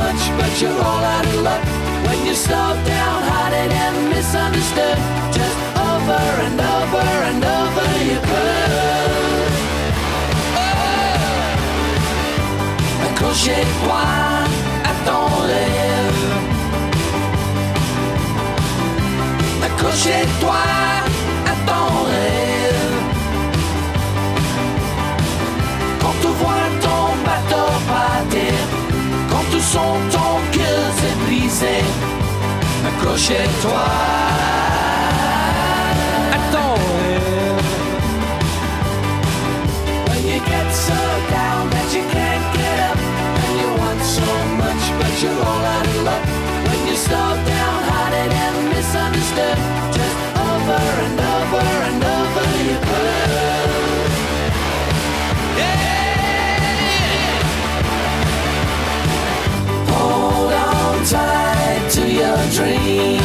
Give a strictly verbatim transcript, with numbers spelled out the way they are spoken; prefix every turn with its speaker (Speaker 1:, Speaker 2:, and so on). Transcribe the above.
Speaker 1: much, but you're all out of luck. When you're slow down-hearted and misunderstood, just over and over and over you could. Oh! Accroche-toi à ton rêve. Accroche-toi à ton rêve. Quand tu vois ton bateau partir, quand tu sens ton cœur se briser, accroche-toi à ton rêve. When you get so down that you can't get up, and you want so much but you're all out of luck. When you're slow down-hearted and misunderstood, just over and over and over you could. Yeah! Hold on tight to your dream.